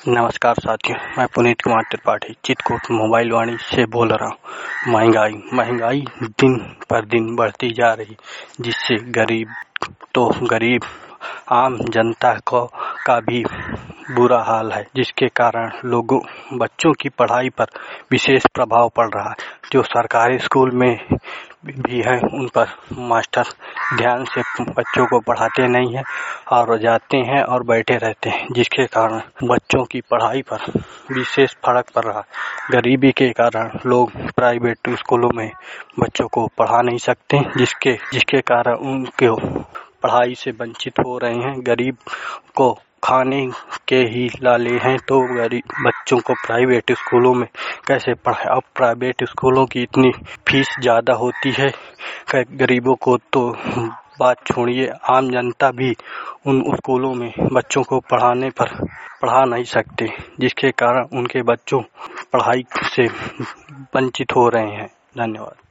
नमस्कार साथियों, मैं पुनीत कुमार त्रिपाठी चित्रकूट मोबाइल वाणी से बोल रहा हूँ। महंगाई दिन पर दिन बढ़ती जा रही, जिससे गरीब आम जनता का भी बुरा हाल है, जिसके कारण बच्चों की पढ़ाई पर विशेष प्रभाव पड़ रहा है। जो सरकारी स्कूल में भी है, उन पर मास्टर ध्यान से बच्चों को पढ़ाते नहीं हैं और जाते हैं और बैठे रहते हैं, जिसके कारण बच्चों की पढ़ाई पर विशेष फर्क पड़ रहा है। गरीबी के कारण लोग प्राइवेट स्कूलों में बच्चों को पढ़ा नहीं सकते, जिसके कारण उनके पढ़ाई से वंचित हो रहे हैं। गरीब को खाने के ही लाले हैं, तो गरीब बच्चों को प्राइवेट स्कूलों में कैसे पढ़ाएं। अब प्राइवेट स्कूलों की इतनी फीस ज़्यादा होती है कि गरीबों को तो बात छोड़िए, आम जनता भी उन स्कूलों में बच्चों को पढ़ा नहीं सकते, जिसके कारण उनके बच्चों पढ़ाई से वंचित हो रहे हैं। धन्यवाद।